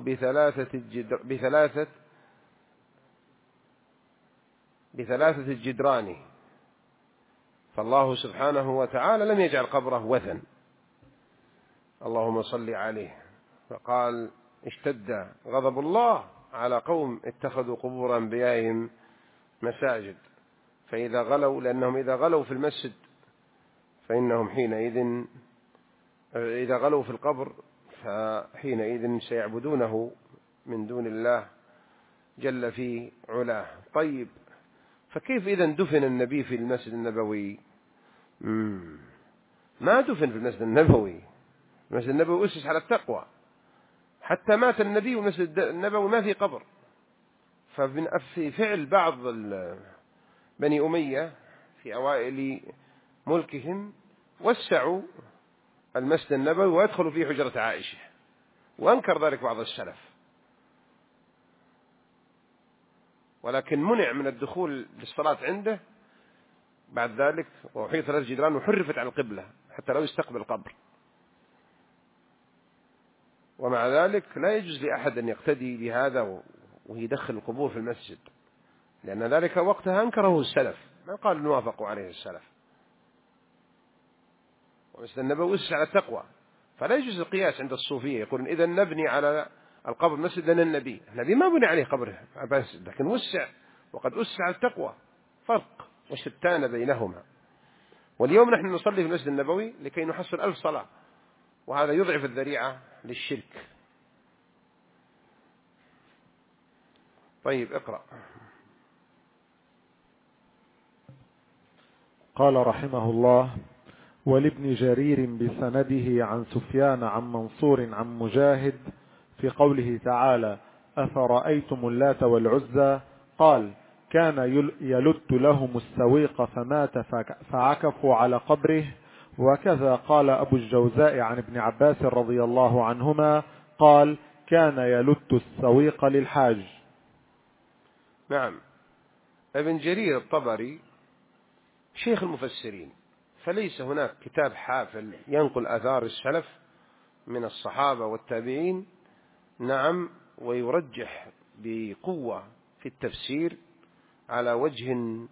بثلاثة الجدران. فالله سبحانه وتعالى لم يجعل قبره وثن، اللهم صل عليه. فقال: اشتد غضب الله على قوم اتخذوا قبور أنبيائهم مساجد. فإذا غلوا، لأنهم إذا غلوا في المسجد فإنهم حينئذ، إذا غلوا في القبر فحينئذ سيعبدونه من دون الله جل في علاه. طيب، فكيف إذا دفن النبي في المسجد النبوي؟ ما دفن في المسجد النبوي. المسجد النبوي أسس على التقوى، حتى مات النبي والمسجد النبوي ما في قبر. ففي فعل بعض بني أمية في أوائل ملكهم وسعوا المسجد النبوي ويدخلوا فيه حجرة عائشة، وأنكر ذلك بعض السلف، ولكن منع من الدخول للصلاة عنده بعد ذلك، وحيط 3 جدران وحرفت عن القبلة حتى لا يستقبل القبر. ومع ذلك لا يجوز لأحد أن يقتدي بهذا ويدخل القبور في المسجد، لأن ذلك وقتها أنكره السلف، ما قال إن وافقوا عليه السلف. ومسجد النبوي أسس على التقوى، فلا يجوز القياس عند الصوفية. يقولون إذا نبني على القبر مسجد لنا النبي ما بني عليه قبره مسجد، لكن وسع وقد أسس على التقوى، فرق وشتان بينهما. واليوم نحن نصلي في المسجد النبوي لكي نحصل 1000 صلاة، وهذا يضعف الذريعة للشرك. طيب، اقرأ. قال رحمه الله: ولابن جرير بسنده عن سفيان عن منصور عن مجاهد في قوله تعالى: أفرأيتم اللات والعزى، قال: كان يلت لهم السويق فمات فعكفوا على قبره. وكذا قال أبو الجوزاء عن ابن عباس رضي الله عنهما قال: كان يلت السويق للحاج. نعم، ابن جرير الطبري شيخ المفسرين، فليس هناك كتاب حافل ينقل آثار السلف من الصحابة والتابعين، نعم، ويرجح بقوة في التفسير على وجه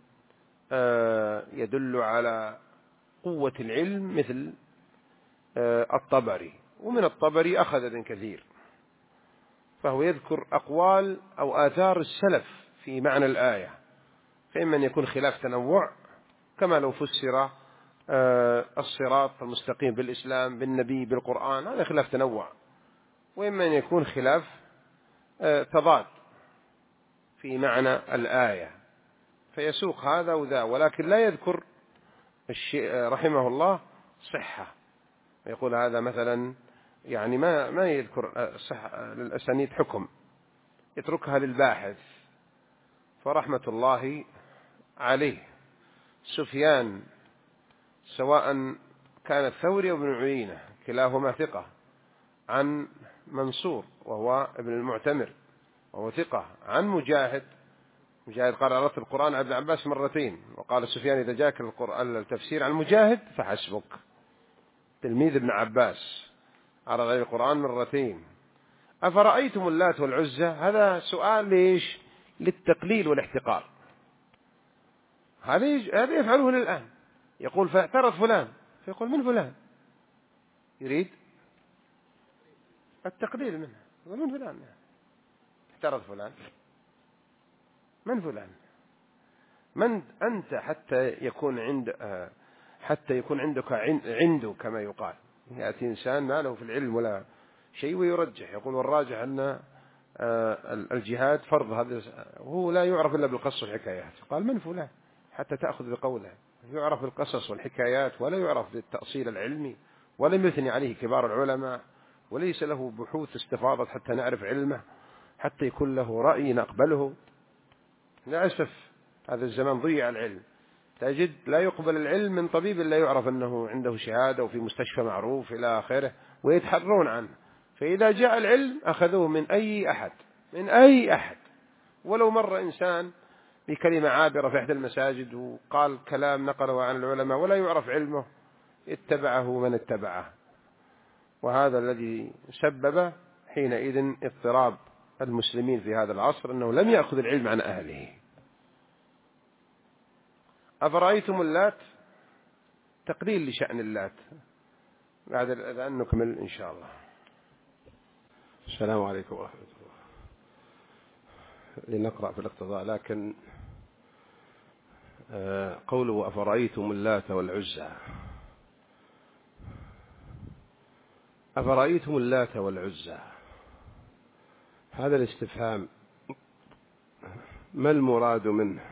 يدل على قوة العلم مثل الطبري. ومن الطبري أخذ ابن كثير، فهو يذكر أقوال أو آثار السلف في معنى الآية، فإما أن يكون خلاف تنوع كما لو فسر الصراط المستقيم بالإسلام بالنبي بالقرآن، هذا خلاف تنوع، وإما أن يكون خلاف تضاد في معنى الآية، فيسوق هذا وذا، ولكن لا يذكر رحمه الله صحة، يقول هذا مثلا يعني ما يذكر صحة للأسانيد حكم، يتركها للباحث، فرحمة الله عليه. سفيان سواء كان الثوري وابن عيينة كلاهما ثقة، عن منصور وهو ابن المعتمر وهو ثقة، عن مجاهد قال قرأت القرآن عن ابن عباس مرتين، وقال سفيان إذا جاءك التفسير عن مجاهد فحسبك، تلميذ ابن عباس عرض عليه القرآن مرتين. أفرأيتم اللات والعزى، هذا سؤال ليش؟ للتقليل والاحتقار، هذا يفعله الآن، يقول فاعترض فلان، فيقول من فلان؟ يريد التقليل منه، يقول من فلان؟ اعترض فلان، من فلان؟ من أنت حتى يكون عندك عنده كما يقال. يأتي إنسان ما له في العلم ولا شيء ويرجح، يقول والراجح أن الجهاد فرض، هذا وهو لا يعرف إلا بالقصص والحكايات. قال من فلان حتى تأخذ بقوله؟ يعرف بالقصص والحكايات ولا يعرف بالتأصيل العلمي، ولم يثني عليه كبار العلماء، وليس له بحوث استفاضت حتى نعرف علمه، حتى يكون له رأي نقبله. للأسف هذا الزمان ضيع العلم، تجد لا يقبل العلم من طبيب لا يعرف أنه عنده شهادة وفي مستشفى معروف إلى آخره، ويتحرون عنه، فإذا جاء العلم أخذوه من أي أحد، ولو مر إنسان بكلمة عابرة في إحدى المساجد وقال كلام نقله عن العلماء ولا يعرف علمه، اتبعه من اتبعه، وهذا الذي سبب حينئذ اضطراب المسلمين في هذا العصر، أنه لم يأخذ العلم عن أهله. أفرأيتم اللات، تقليل لشأن اللات. بعد الأذان نكمل إن شاء الله. السلام عليكم ورحمة الله. لنقرأ في الاقتضاء، لكن قوله أفرأيتم اللات والعزى، أفرأيتم اللات والعزى، هذا الاستفهام ما المراد منه؟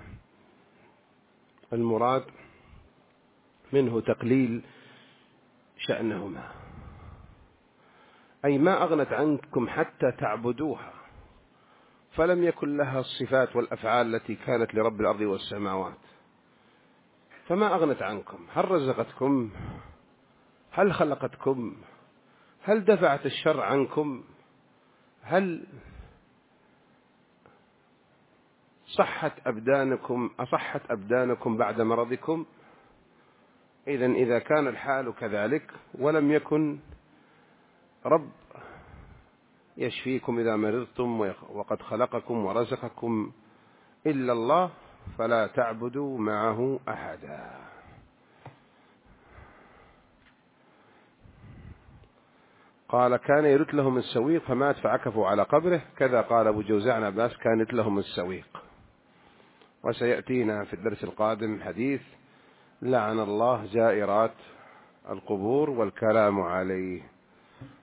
المراد منه تقليل شأنهما، أي ما أغنت عنكم حتى تعبدوها، فلم يكن لها الصفات والأفعال التي كانت لرب الأرض والسماوات، فما أغنت عنكم. هل رزقتكم؟ هل خلقتكم؟ هل دفعت الشر عنكم؟ هل أصحت أبدانكم بعد مرضكم؟ إذا كان الحال كذلك، ولم يكن رب يشفيكم إذا مرضتم وقد خلقكم ورزقكم إلا الله، فلا تعبدوا معه أحدا. قال كان يرث لهم السويق فمات فعكفوا على قبره، كذا قال أبو جوزاء عن عباس كانت لهم السويق. وسيأتينا في الدرس القادم حديث لعن الله زائرات القبور والكلام عليه.